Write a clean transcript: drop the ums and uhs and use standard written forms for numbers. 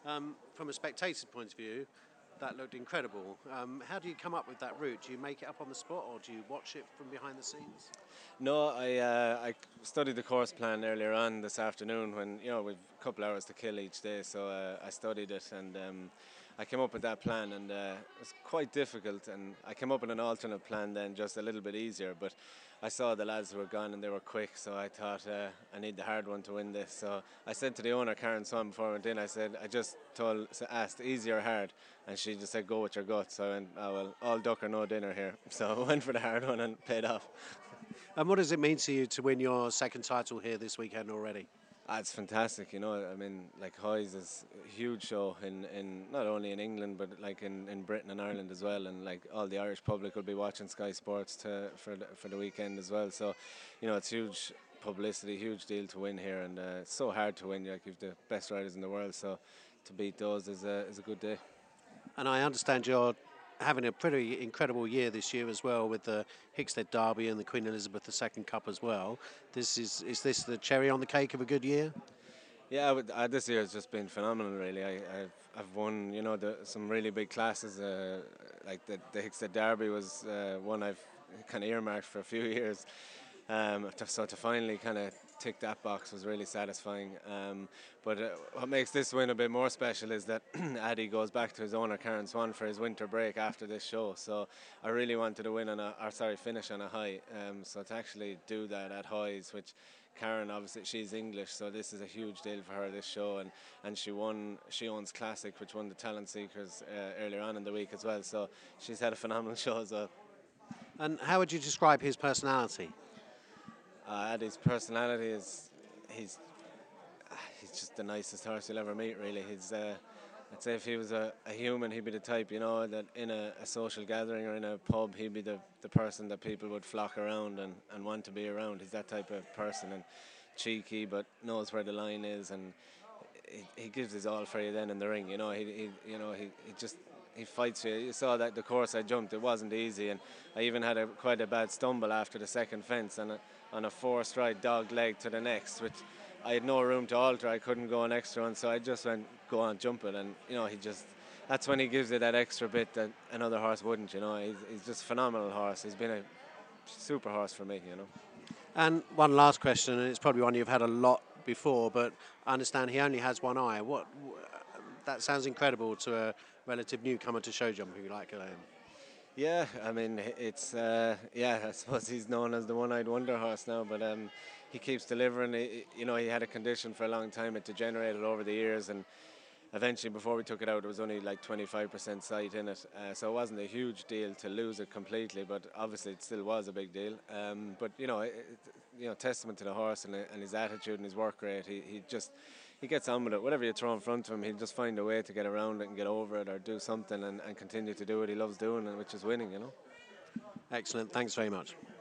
From a spectator's point of view, that looked incredible. How do you come up with that route? Do you make it up on the spot, or do you watch it from behind the scenes? No, I studied the course plan earlier on this afternoon when we've a couple hours to kill each day, so I studied it and I came up with that plan and it was quite difficult, and I came up with an alternate plan then, just a little bit easier, but I saw the lads who were gone and they were quick, so I thought I need the hard one to win this. So I said to the owner, Karen Swan, before I went in, I said, asked easy or hard, and she just said go with your gut. So I went, oh well, all duck or no dinner here. So I went for the hard one and paid off. And what does it mean to you to win your second title here this weekend already? It's fantastic, I mean, like Hoyes is a huge show in not only in England but like in Britain and Ireland as well, and like all the Irish public will be watching Sky Sports for the weekend as well. So, it's huge publicity, huge deal to win here, and it's so hard to win. Like you've the best riders in the world, so to beat those is a good day. And I understand you're having a pretty incredible year this year as well, with the Hickstead Derby and the Queen Elizabeth II Cup as well. Is this the cherry on the cake of a good year? Yeah, this year has just been phenomenal. Really, I've won some really big classes. Like the Hickstead Derby was one I've kind of earmarked for a few years. So to finally kind of tick that box was really satisfying. But what makes this win a bit more special is that Addy goes back to his owner Karen Swan for his winter break after this show. So I really wanted to finish on a high. So to actually do that at Hoyes, which Karen, obviously she's English, so this is a huge deal for her, this show, and she owns Classic, which won the Talent Seekers earlier on in the week as well. So she's had a phenomenal show as well. And how would you describe his personality? Addy's personality is he's just the nicest horse you'll ever meet, really. I'd say if he was a human, he'd be the type, that in a social gathering or in a pub, he'd be the person that people would flock around and want to be around. He's that type of person, and cheeky but knows where the line is, and he gives his all for you then in the ring. He fights you. You saw that the course I jumped, it wasn't easy, and I even had quite a bad stumble after the second fence on a four-stride dog leg to the next, which I had no room to alter. I couldn't go an extra one, so I just went, go on, jump it, and that's when he gives you that extra bit that another horse wouldn't. He's just a phenomenal horse. He's been a super horse for me. And one last question, and it's probably one you've had a lot before, but I understand he only has one eye. That sounds incredible to a relative newcomer to show jumping like him. Yeah, I mean, it's I suppose he's known as the one-eyed wonder horse now, but he keeps delivering. He had a condition for a long time. It degenerated over the years, and eventually, before we took it out, there was only like 25% sight in it, so it wasn't a huge deal to lose it completely, but obviously it still was a big deal. But testament to the horse and his attitude and his work rate. He gets on with it. Whatever you throw in front of him, he'll just find a way to get around it and get over it or do something and continue to do what he loves doing, which is winning. Excellent. Thanks very much.